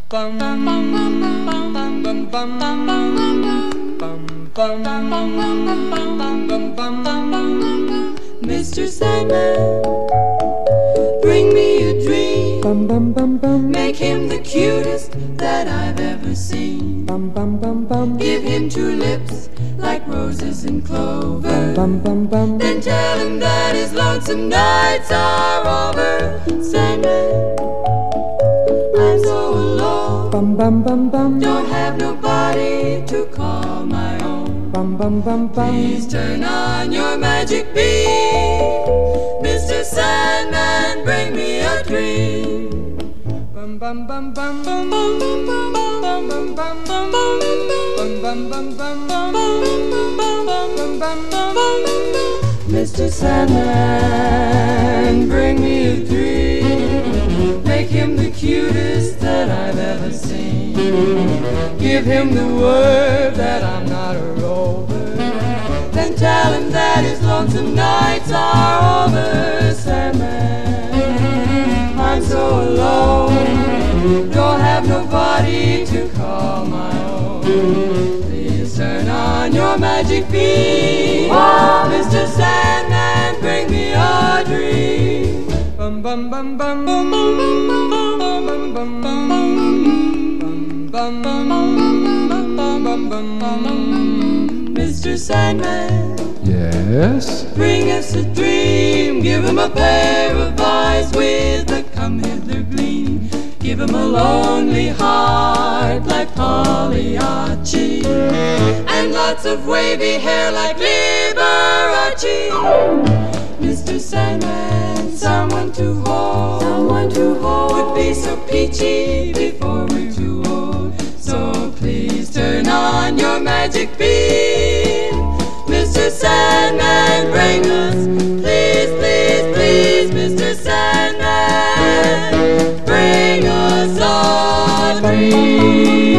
Mr. Sandman, bring me a dream. Make him the cutest that I've ever seen. Give him two lips like roses and clover. Then tell him that his lonesome nights are over. Sandman, I'm so alone. Don't have nobody to call my own. Please turn on your magic beam. Mr. Sandman, bring me a dream. Mr. Sandman, bring me a dream. Make him the cutest that I've ever seen. Give him the word that I'm not a rover. Then tell him that his lonesome nights are over. Sandman, I'm so alone. Don't have nobody to call my own. Please turn on your magic beam. Mr. Sandman, bring me a dream. Mr. Sandman, yes? bring us a dream. Give him a pair of eyes with a come-hither gleam. Give him a lonely heart like Pagliacci, and lots of wavy hair like Liberace. Mr. Sandman, someone to hold, would be so peachy before we're too old. So please turn on your magic beam. Mr. Sandman, bring us, please, please, please, Mr. Sandman, bring us a dream.